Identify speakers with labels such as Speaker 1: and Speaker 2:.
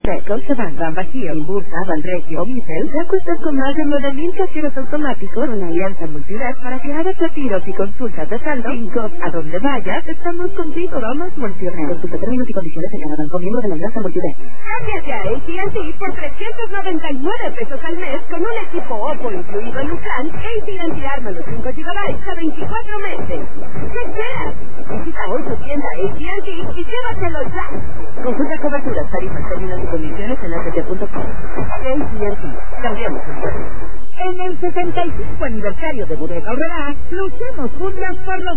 Speaker 1: Scotiabank, Bajío, Inbursa, Banregio, Mifel, ya cuentas con más de 9,000 cajeros automáticos con alianza multired para que hagas retiros y consultas de saldo sin costo. A donde vayas, estamos contigo. Vamos Multired. Consulta términos y condiciones en cada banco miembro de la alianza multired.
Speaker 2: Cámbiate a AT&T por $399 al mes con un equipo Oppo incluido en un plan. AT&T arma los 5 GB a 24 meses. ¿Qué esperas? Visita hoy tu tienda AT&T y llévatelo ya.
Speaker 1: Consulta coberturas, tarifas, términos y condiciones en att.com. AT&T. Cambiamos el juego.
Speaker 3: En el 65 aniversario de Bodega Aurrerá, luchemos juntas por los